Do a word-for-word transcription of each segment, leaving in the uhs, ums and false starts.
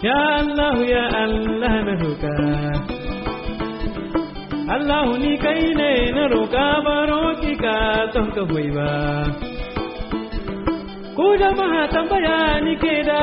Ya Allah ya Allah na roƙa Allah ni kai ne na roƙa baro ki ka ton ka hoyi ba ku jama'a tambaya ni ke da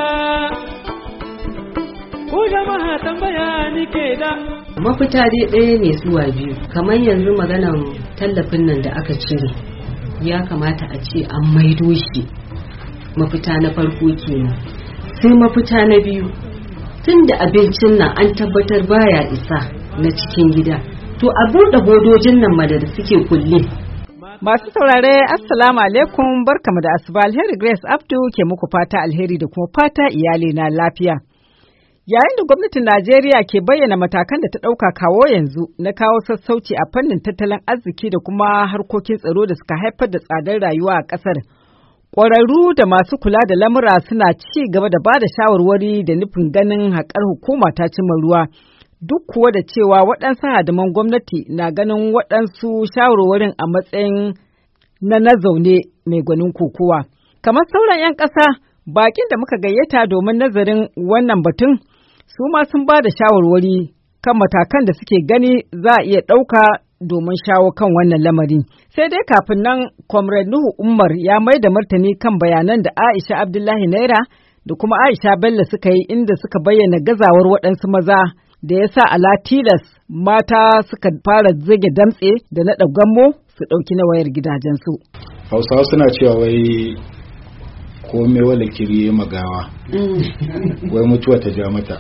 ku jama'a tambaya ni ke da mafita dai ɗaya ne zuwa biyu kamar yanzu maganan tallafin nan da aka cire ya kamata a ce an maido shi mafita na farko kenan sai mafita na biyu tunda abincin nan an tabbatar baya isa na cikin gida to a buɗe bodojin nan ma da suke kulle. Masu saurare assalamu alaikum barkamu da asuba alheri Grace Abdu ke muku fata alheri da kuma fata iyali na lafiya. Yayin da gwamnatin Najeriya ke bayyana matakan da ta ɗauka kawo yanzu na kawo sassauci a fannin tattalin arziki da kuma harkokin tsaro da suka haifar da tsadar rayuwa a ƙasar. Ƙwararru da masu kula da lamura suna ci gaba da ba da shawarwari da nufin ganin haƙar hukuma ta cimma ruwa. Duk kuwa da cewa waɗansu hadiman gwamnati na ganin waɗansu shawarwarin a matsayin na na zaune mai gwanin kokowa. Kamar sauran 'yan ƙasa, bakin da muka gayyata domin nazarin wannan batun, su ma sun ba da shawarwari kan matakan da suke gani za a iya ɗauka domin shawo kan wannan lamari. Sai dai kafin nan, Comrade Nuhu Umar ya mai da martani kan bayanan da Aisha Abdullahi Naira da kuma Aisha Bello suka yi inda suka bayyana gazawar waɗansu maza da ya sa ala tilas mata suka fara zage damtse da naɗa gammo su ɗauki na wayar gidajensu. Hausawa suna cewa wai kome wala kiriye magawa wai mutuwa ta ja mata.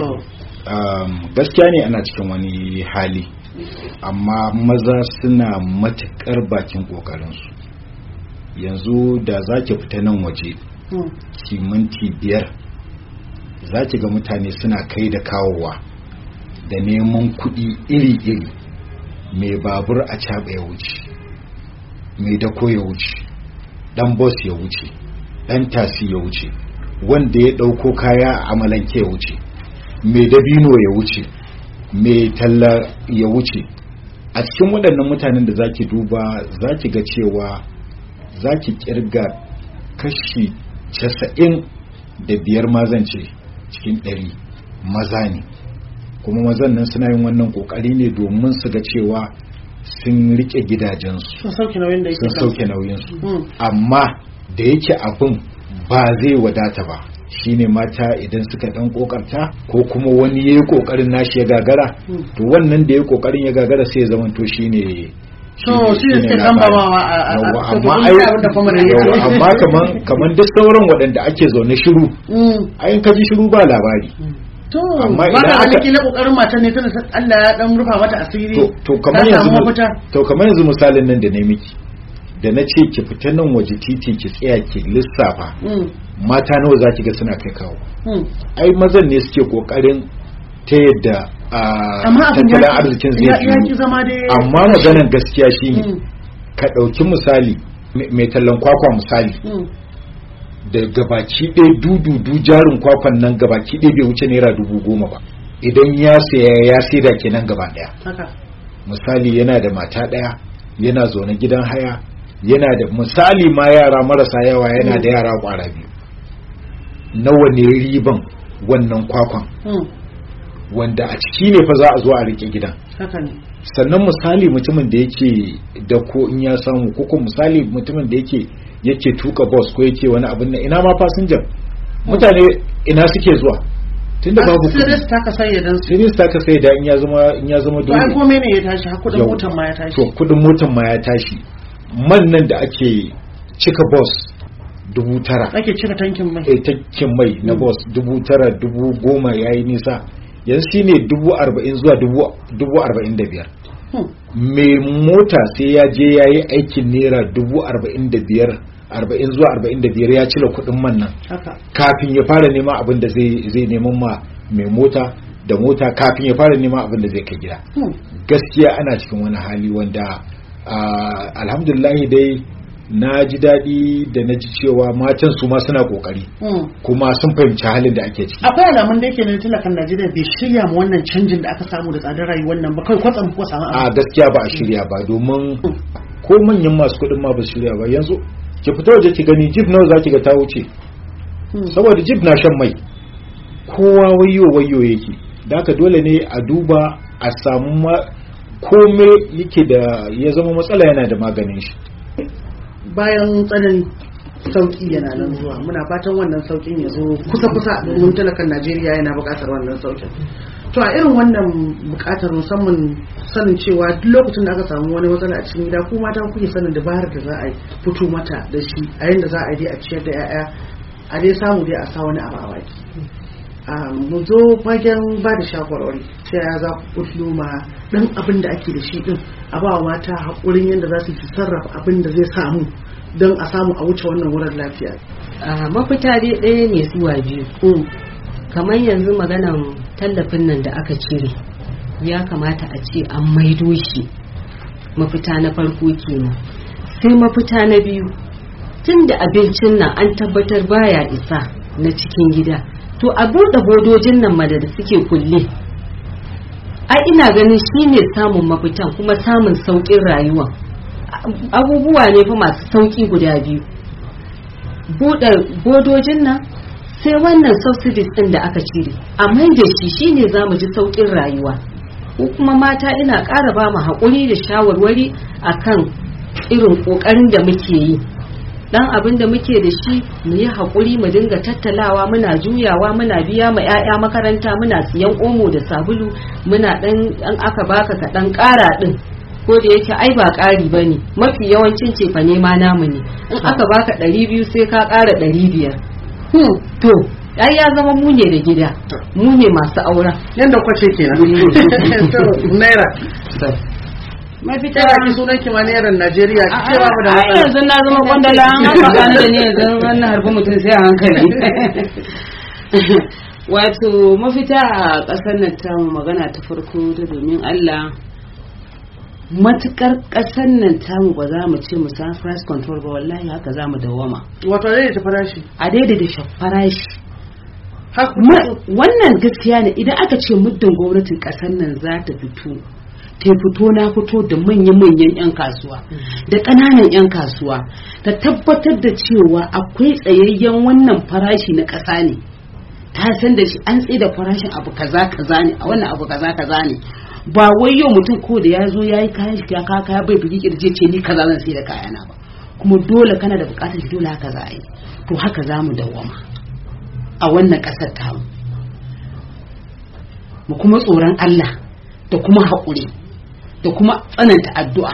Gaskiya ne ana cikin wani hali amma maza suna matuƙar bakin ƙoƙarinsu. Yanzu da za ki fita nan waje kimanti biyar za ki ga mutane suna kai da kawowa da neman kuɗi iri-iri, mai babur a caɓa ya wuce, mai dako ya wuce, ɗan bus ya wuce, ɗan tasi ya wuce, wanda ya ɗauko kaya a amalanke ya wuce, mai dabino ya wuce, mai talla ya wuce. A cikin waɗannan mutanen da zaki duba zaki ga cewa zaki kirga kashi casa'in da biyar mazance cikin ɗari maza ne. Kuma mazan nan suna yin wannan kokari ne domin su ga cewa sun rike gidajensu sun sauke nauyinsu mm. amma da yake abin ba zai wadata ba shine mata idan suka dan kokarta ko kuma wani yayi kokarin nashi ya gagara mm. to wannan da yayi kokarin ya gagara sai ya zama to shine to shi ne sai kan bawa amma ai amma kaman kaman duk sauran waɗanda ake zaune shiru mm. ayin kaji shiru ba labari mm. to amma idan aka kila kokarin matan ne tana Allah ya dan rufa mata asiri to to kamar yanzu to kamar yanzu misalin nan da nayi miki da nace ki fita nan waje titi ki tsaya ki lissafa mm. mata nawa zaki ga suna kai kawo mm. ai mazan ne suke kokarin ta yadda tattalin arzikin zai yi amma maganar gaskiya shine mm. ka dauki misali mai tallan kwakwa misali mm. da gabaki ɗaya dududu jarin kwakwan nan gabaki ɗaya bai wuce naira dubu goma ba idan ya saya ya saida kenan gaba ɗaya misali yana da mata ɗaya yana zaune gidan haya yana da misali ma yara marasa yawa yana da yara kwara biyu nawa ne riban wannan kwakwan hmm. wanda a ciki ne fa za a zo a rike gidan sannan misali mutumin da yake da ko in ya samu ko misali mutumin da yake yake tuka bus ko yake wani abin nan ina ma fasinjan mutane ina suke zuwa tunda babu serious ta ka sai dan serious ta ka sai da in ya zama in ya zama dole ai komai ne ya tashi har kudin motar ma ya tashi to kudin motar ma ya tashi man nan da ake cika bus dubu tara ake cika tankin mai eh tankin mai na bus dubu tara dubu goma yayi nisa yanzu shine dubu arba'in zuwa dubu dubu arba'in da biyar mai mota sai ya je yayi aikin naira dubu arba'in da biyar arba'in zuwa arba'in da biyar ya cire kuɗin man nan kafin ya fara nema abin da zai zai neman ma mai mota da mota kafin ya fara nema abin da zai kai gida gaskiya ana cikin wani hali wanda alhamdulillah dai na ji daɗi da na ji cewa matan su ma suna kokari kuma sun fahimci halin da ake ciki akwai alamun da yake nan talakan Najeriya bai shirya ma wannan canjin da aka samu da tsadar rayuwar nan ba kai kwatsam ko samu a gaskiya ba a shirya ba domin ko manyan masu kuɗin ma ba su shirya ba yanzu ki fita waje ki gani jeep nawa zaki ga ta wuce saboda jeep na shan mai kowa wayo wayo yake, da haka dole ne a duba a samu kome yake da ya zama matsala yana da maganin shi. Bayan tsanani sauki yana nan zuwa, muna fatan wannan saukin ya zo kusa kusa domin talakan Najeriya yana buƙatar wannan saukin. To a irin wannan buƙatar, musamman sanin cewa duk lokacin da aka samu wani matsala a cikin gida, ko mata kuke sanin dabarar da za a fito mata da shi a yanda za a yi a ciyar da 'ya'ya, a dai samu dai a sa wani abu a baki. mu zo fagen ba da shawarwari ta ya za ku kullo ma dan abin da ake da shi din a ba mata haƙurin yadda za su fi sarrafa abin da zai samu don a samu a wuce wannan wurin lafiya. Mafita dai ɗaya ne zuwa biyu. Kamar yanzu maganan tallafin nan da aka cire, ya kamata a ce an maido shi. Mafita na farko kenan. Sai mafita na biyu, tun da abincin nan an tabbatar baya isa na cikin gida, to a buɗe bodojin nan ma da suke kulle. Ai ina ganin shi ne samun mafitan kuma samun sauƙin rayuwa. Abubuwa ne fa masu sauƙi guda biyu. Buɗe bodojin nan, sai wannan subsidies ɗin da aka cire, a mai da shi shine za mu ji sauƙin rayuwa. Ko kuma mata ina ƙara ba mu haƙuri da shawarwari akan irin ƙoƙarin da muke yi. Dan abin da muke da shi mu yi haƙuri, mu dinga tattalawa, muna juyawa, muna biya ma 'ya'ya makaranta, muna siyan omo da sabulu, muna dan an aka baka ka dan ƙara din, ko da yake ai ba ƙari bane, mafi yawancin cefa ne ma namu ne. In aka baka ɗari biyu sai ka ƙara ɗari biyar. Hmm, to ai ya zama mu ne da gida, mu ne masu aura. Yanda kwace kenan. Naira. Mafita ki sunan ki maniyaran Najeriya ki ce babu da matsala. Yanzu na zama kwandala, an haka gani da ni yanzu wannan harbi mutum sai a hankali. Wato mafita a ƙasar nan ta magana ta farko da domin Allah, matukar ƙasar nan tamu ba za mu ce mu sa price control ba, wallahi haka za mu dawama. Wato daidaita farashi. A daidaita farashi. Wannan gaskiya ne, idan aka ce muddin gwamnatin ƙasar nan za ta fito ta fito na fito da manya-manyan 'yan kasuwa da ƙananan 'yan kasuwa, ta tabbatar da cewa akwai tsayayyen wannan farashi na ƙasa ne, ta san da shi an tsaye da farashin abu kaza kaza ne, a wannan abu kaza kaza ne, ba wai yau mutum ko da ya zo ya yi kayan shi ya kaya bai bugi kirje ce ni kaza zan sai da kayana ba, kuma dole kana da bukatar shi, dole haka za a yi. To haka za mu dawwama a wannan ƙasar tamu, mu kuma tsoron Allah da kuma haƙuri da kuma tsananta addu'a.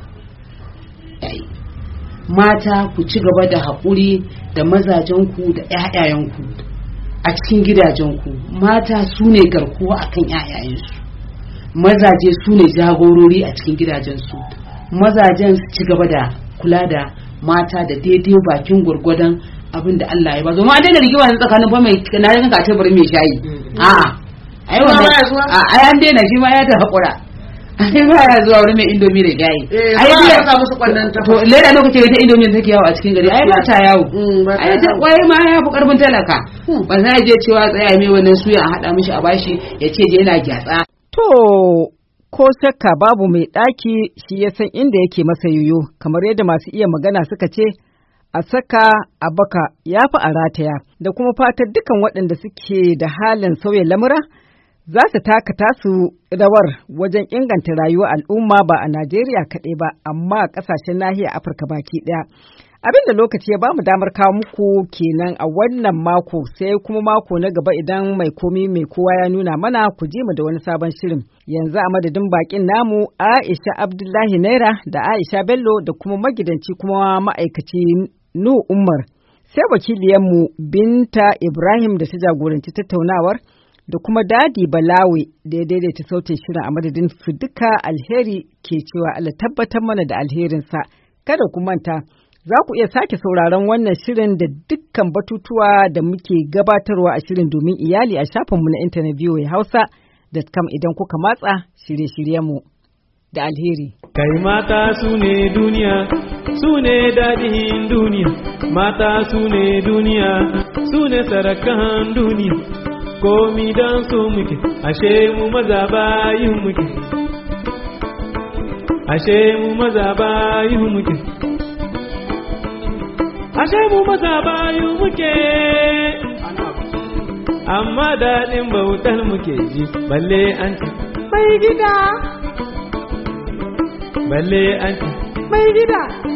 Mata ku ci gaba da haƙuri da mazajenku da ‘ya'yayenku a cikin gidajenku. Mata su ne garkuwa a kan ‘ya'yayensu, mazaje su ne jagorori a cikin gidajensu. Mazajen su ci gaba da kula da mata da daidai bakin gwargwadon abin da Allah ya ba. Zoma an daina rigima na tsakanin ba mai na yanka ka ce bari mai shayi. A'a, ai wannan ai an daina, shi ma ya ta haƙura. Ai ba ya zuwa wani mai indomi da gayi. Ai ba ya samu su kwannan ta. To leda lokacin da indomi take yawo a cikin gari, ai ba ta yawo. Ai ta wai ma ya fi karfin talaka. Ba za je cewa tsaya mai wannan suya a hada mishi a bashi ya ce je yana gyatsa. To ko shakka babu mai daki shi ya san inda yake masa yoyo, kamar yadda masu iya magana suka ce a saka a baka ya fi a rataya, da kuma fatar dukan waɗanda suke da halin sauya lamura za su taka tasu rawar wajen inganta rayuwar al'umma, ba a Najeriya kaɗai ba, amma a ƙasashen nahiyar Afirka baki ɗaya. Abin da lokaci ya bamu damar kawo muku kenan a wannan mako, sai kuma mako na gaba idan mai komi mai kowa ya nuna mana ku ji mu da wani sabon shirin. Yanzu a madadin bakin namu Aisha Abdullahi Naira da Aisha Bello da kuma magidanci kuma ma'aikaci Nu Umar, sai wakiliyanmu Binta Ibrahim da ta jagoranci tattaunawar, da kuma Dadi Balawe da ya daidaita sautin shirin. A madadin su duka, alheri ke cewa Allah tabbatar mana da alherinsa. Kada ku manta, za ku iya sake sauraron wannan shirin da dukkan batutuwa da muke gabatarwa a shirin domin iyali a shafinmu na intanet V O A Hausa dot com idan kuka matsa shirye-shiryenmu da alheri. Kai mata su ne duniya, su ne daɗin duniya, mata su ne duniya, su ne sarakan duniya. Komi don su muke, ashe mu maza bayin muke, ashe mu maza bayin muke, ashe mu maza bayin muke. amma daɗin bautar muke ji balle an ce mai gida balle an ce mai gida